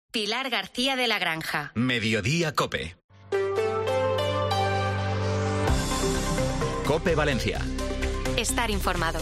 Pilar García de la Granja. Mediodía COPE. COPE Valencia. Estar informado.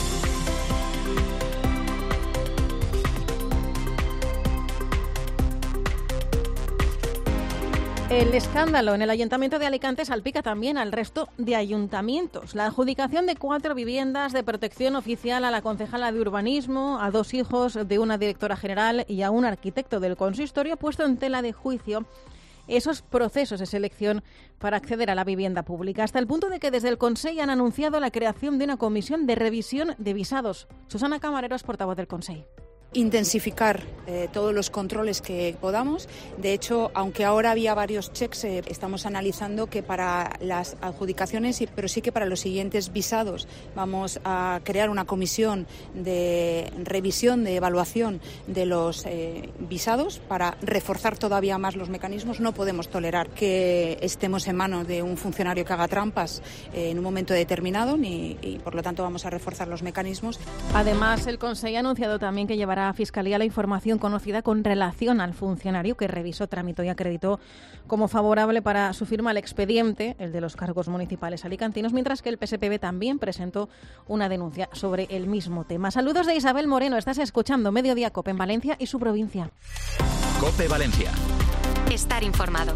El escándalo en el Ayuntamiento de Alicante salpica también al resto de ayuntamientos. La adjudicación de 4 viviendas de protección oficial a la concejala de urbanismo, a 2 hijos de una directora general y a un arquitecto del consistorio ha puesto en tela de juicio esos procesos de selección para acceder a la vivienda pública, hasta el punto de que desde el Consell han anunciado la creación de una comisión de revisión de visados. Susana Camarero es portavoz del Consell. Intensificar todos los controles que podamos. De hecho, aunque ahora había varios checks, estamos analizando que para las adjudicaciones, pero sí que para los siguientes visados, vamos a crear una comisión de revisión, de evaluación de los visados para reforzar todavía más los mecanismos. No podemos tolerar que estemos en manos de un funcionario que haga trampas en un momento determinado y por lo tanto vamos a reforzar los mecanismos. Además, el Consell ha anunciado también que llevará a Fiscalía la información conocida con relación al funcionario que revisó, tramitó y acreditó como favorable para su firma el expediente, el de los cargos municipales alicantinos, mientras que el PSPB también presentó una denuncia sobre el mismo tema. Saludos de Isabel Moreno, estás escuchando Mediodía COPE en Valencia y su provincia. COPE Valencia. Estar informado.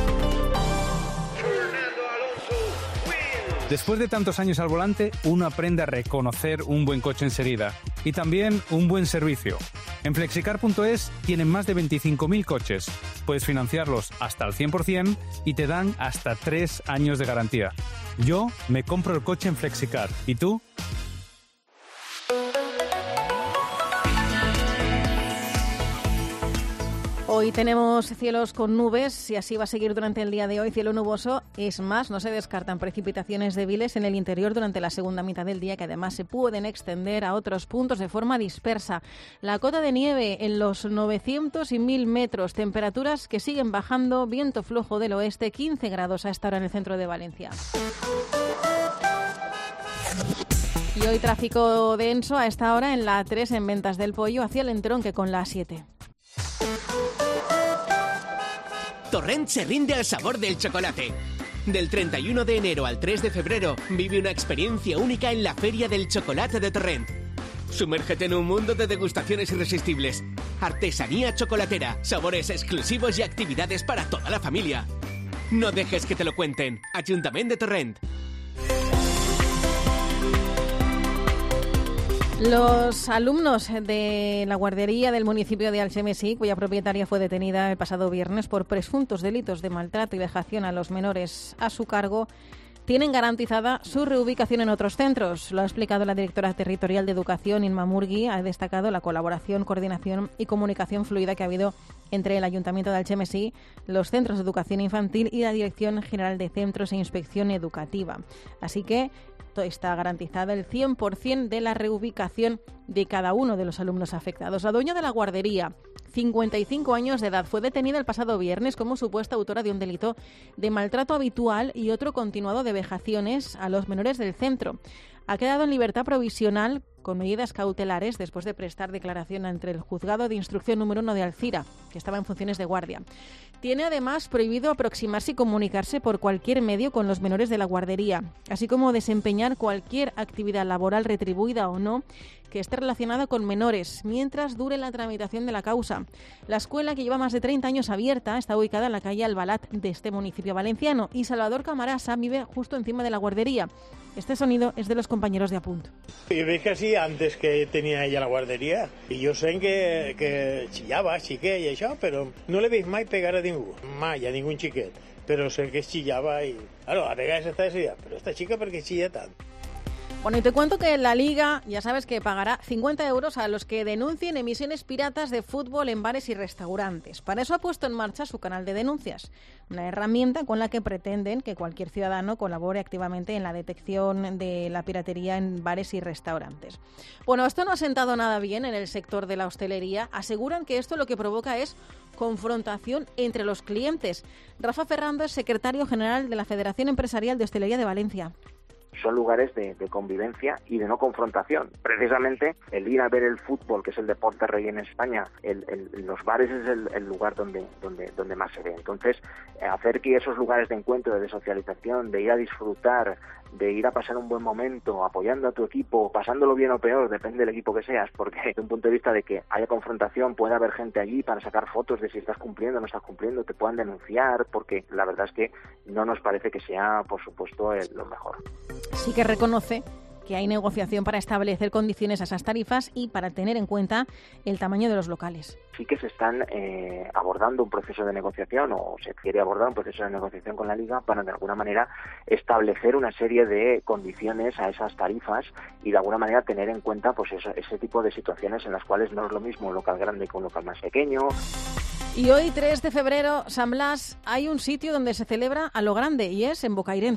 Después de tantos años al volante, uno aprende a reconocer un buen coche enseguida y también un buen servicio. En Flexicar.es tienen más de 25.000 coches. Puedes financiarlos hasta al 100% y te dan hasta 3 años de garantía. Yo me compro el coche en Flexicar. ¿Y tú? Hoy tenemos cielos con nubes y así va a seguir durante el día de hoy, cielo nuboso. Es más, no se descartan precipitaciones débiles en el interior durante la segunda mitad del día, que además se pueden extender a otros puntos de forma dispersa. La cota de nieve en los 900 y 1000 metros, temperaturas que siguen bajando, viento flojo del oeste, 15 grados a esta hora en el centro de Valencia. Y hoy tráfico denso a esta hora en la A3 en Ventas del Pollo hacia el entronque con la A7. Torrent se rinde al sabor del chocolate. Del 31 de enero al 3 de febrero vive una experiencia única en la Feria del Chocolate de Torrent. Sumérgete en un mundo de degustaciones irresistibles, artesanía chocolatera, sabores exclusivos y actividades para toda la familia. No dejes que te lo cuenten. Ayuntamiento de Torrent. Los alumnos de la guardería del municipio de Algemesí, cuya propietaria fue detenida el pasado viernes por presuntos delitos de maltrato y vejación a los menores a su cargo, tienen garantizada su reubicación en otros centros. Lo ha explicado la directora territorial de Educación, Inma Murgui. Ha destacado la colaboración, coordinación y comunicación fluida que ha habido entre el Ayuntamiento de Algemesí, los centros de educación infantil y la Dirección General de Centros e Inspección Educativa. Así que está garantizada el 100% de la reubicación de cada uno de los alumnos afectados. La dueña de la guardería, 55 años de edad, fue detenida el pasado viernes como supuesta autora de un delito de maltrato habitual y otro continuado de vejaciones a los menores del centro. Ha quedado en libertad provisional con medidas cautelares después de prestar declaración ante el Juzgado de Instrucción número 1 de Alcira, que estaba en funciones de guardia. Tiene además prohibido aproximarse y comunicarse por cualquier medio con los menores de la guardería, así como desempeñar cualquier actividad laboral retribuida o no que esté relacionada con menores, mientras dure la tramitación de la causa. La escuela, que lleva más de 30 años abierta, está ubicada en la calle Albalat de este municipio valenciano y Salvador Camarasa vive justo encima de la guardería. Este sonido es de los compañeros de Apunt. Yo veig que sí, antes que tenía ella la guardería, i jo sé que xillava, xiquet i això, però no le veig mai pegar a ningú, mai a ningú xiquet, però sé que xillava i... Claro, a vegades està decidida, però esta chica per què xilla tant? Bueno, y te cuento que la Liga, ya sabes que pagará 50 euros a los que denuncien emisiones piratas de fútbol en bares y restaurantes. Para eso ha puesto en marcha su canal de denuncias, una herramienta con la que pretenden que cualquier ciudadano colabore activamente en la detección de la piratería en bares y restaurantes. Bueno, esto no ha sentado nada bien en el sector de la hostelería. Aseguran que esto lo que provoca es confrontación entre los clientes. Rafa Ferrando es secretario general de la Federación Empresarial de Hostelería de Valencia. son lugares de convivencia y de no confrontación. Precisamente el ir a ver el fútbol, que es el deporte rey en España, los bares es el lugar donde más se ve. Entonces, hacer que esos lugares de encuentro, de socialización, de ir a disfrutar, de ir a pasar un buen momento, apoyando a tu equipo, pasándolo bien o peor, depende del equipo que seas, porque desde un punto de vista de que haya confrontación, puede haber gente allí para sacar fotos de si estás cumpliendo o no estás cumpliendo, te puedan denunciar, porque la verdad es que no nos parece que sea, por supuesto, lo mejor. Sí que reconoce que hay negociación para establecer condiciones a esas tarifas y para tener en cuenta el tamaño de los locales. Sí que se están abordando un proceso de negociación, o se quiere abordar un proceso de negociación con la Liga para de alguna manera establecer una serie de condiciones a esas tarifas y de alguna manera tener en cuenta pues ese tipo de situaciones en las cuales no es lo mismo un local grande que un local más pequeño. Y hoy, 3 de febrero, San Blas, hay un sitio donde se celebra a lo grande y es en Bocairent.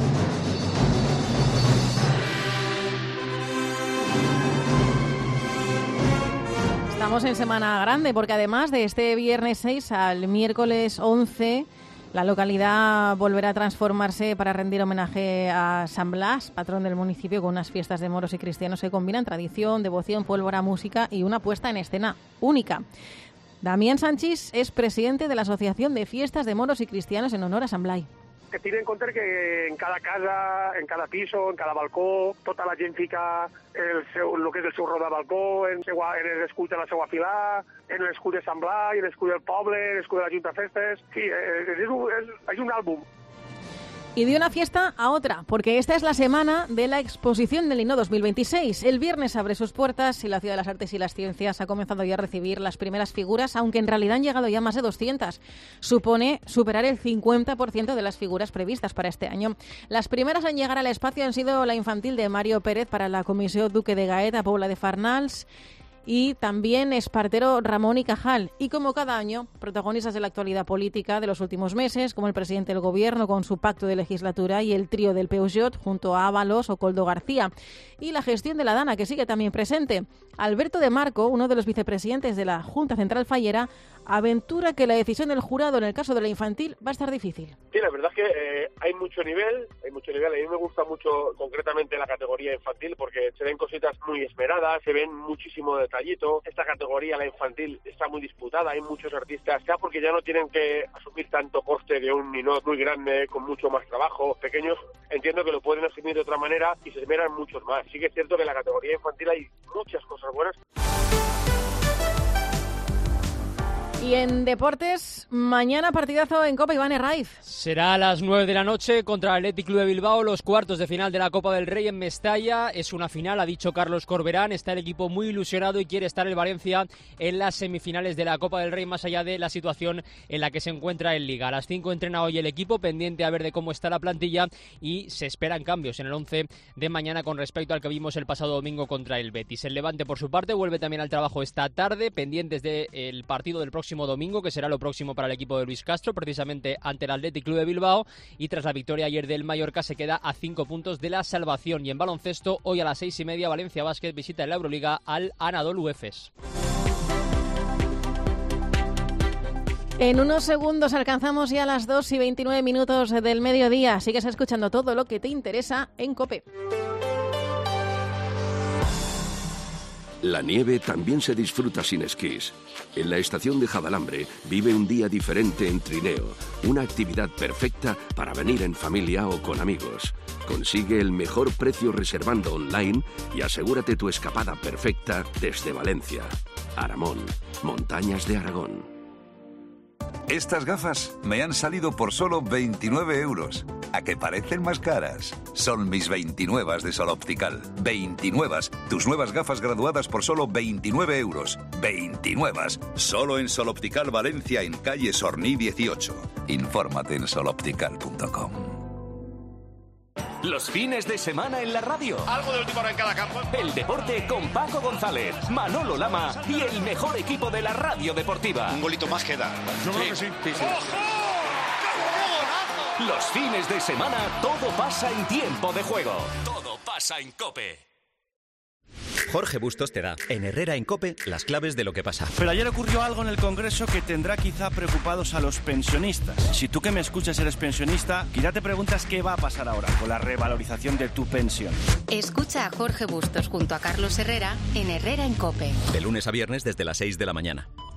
Estamos en Semana Grande porque además de este viernes 6 al miércoles 11, la localidad volverá a transformarse para rendir homenaje a San Blas, patrón del municipio, con unas fiestas de moros y cristianos que combinan tradición, devoción, pólvora, música y una puesta en escena única. Damián Sanchis es presidente de la Asociación de Fiestas de Moros y Cristianos en honor a Sant Blai. Que tiene en compte que en cada casa, en cada piso, en cada balcó, tota la gent fica el que és el seu roda de balcó, en l'escull de la seva filà, en l'escull de Sant Blai, en l'escull del poble, en l'escull de la Junta de Festes. Sí, és un àlbum. Y de una fiesta a otra, porque esta es la semana de la exposición del Linó 2026. El viernes abre sus puertas y la Ciudad de las Artes y las Ciencias ha comenzado ya a recibir las primeras figuras, aunque en realidad han llegado ya más de 200. Supone superar el 50% de las figuras previstas para este año. Las primeras en llegar al espacio han sido la infantil de Mario Pérez para la Comisión Duque de Gaet a Pobla de Farnals, y también Espartero, Ramón y Cajal. Y como cada año, protagonistas de la actualidad política de los últimos meses, como el presidente del Gobierno con su pacto de legislatura y el trío del Peugeot junto a Ábalos o Coldo García. Y la gestión de la Dana, que sigue también presente. Alberto de Marco, uno de los vicepresidentes de la Junta Central Fallera, aventura que la decisión del jurado en el caso de la infantil va a estar difícil. Sí, la verdad es que hay mucho nivel. A mí me gusta mucho concretamente la categoría infantil porque se ven cositas muy esmeradas, se ven muchísimo detallito. Esta categoría, la infantil, está muy disputada, hay muchos artistas, ya porque ya no tienen que asumir tanto coste de un ninot muy grande, con mucho más trabajo. Pequeños entiendo que lo pueden asumir de otra manera y se esmeran muchos más. Sí que es cierto que en la categoría infantil hay muchas cosas buenas. Y en deportes, mañana partidazo en Copa Iván Herraiz. Será a las 9 de la noche contra el Athletic Club de Bilbao, los cuartos de final de la Copa del Rey en Mestalla. Es una final, ha dicho Carlos Corberán. Está el equipo muy ilusionado y quiere estar el Valencia en las semifinales de la Copa del Rey, más allá de la situación en la que se encuentra en Liga. A las 5 entrena hoy el equipo, pendiente a ver de cómo está la plantilla, y se esperan cambios en el 11 de mañana con respecto al que vimos el pasado domingo contra el Betis. El Levante, por su parte, vuelve también al trabajo esta tarde, pendientes del partido del próximo domingo, que será lo próximo para el equipo de Luis Castro, precisamente ante el Athletic Club de Bilbao, y tras la victoria ayer del Mallorca se queda a 5 puntos de la salvación. Y en baloncesto, hoy a las 6:30 Valencia Basket visita en la Euroliga al Anadolu Efes. En unos segundos alcanzamos ya las 2:29 del mediodía. Sigues escuchando todo lo que te interesa en COPE. La nieve también se disfruta sin esquís. En la estación de Javalambre vive un día diferente en Trineo, una actividad perfecta para venir en familia o con amigos. Consigue el mejor precio reservando online y asegúrate tu escapada perfecta desde Valencia. Aramón, Montañas de Aragón. Estas gafas me han salido por solo 29 euros. ¿A que parecen más caras? Son mis 29 de Sol Optical. 29, tus nuevas gafas graduadas por solo 29 euros. 29, solo en Sol Optical Valencia, en calle Sorní 18. Infórmate en soloptical.com. Los fines de semana en la radio. Algo de última hora en cada campo. El deporte con Paco González, Manolo Lama y el mejor equipo de la radio deportiva. Un golito más queda. Yo creo que sí. Los fines de semana todo pasa en tiempo de juego. Todo pasa en COPE. Jorge Bustos te da, en Herrera en COPE, las claves de lo que pasa. Pero ayer ocurrió algo en el Congreso que tendrá quizá preocupados a los pensionistas. Si tú que me escuchas eres pensionista, quizá te preguntas qué va a pasar ahora con la revalorización de tu pensión. Escucha a Jorge Bustos junto a Carlos Herrera en Herrera en COPE. De lunes a viernes desde las 6 de la mañana.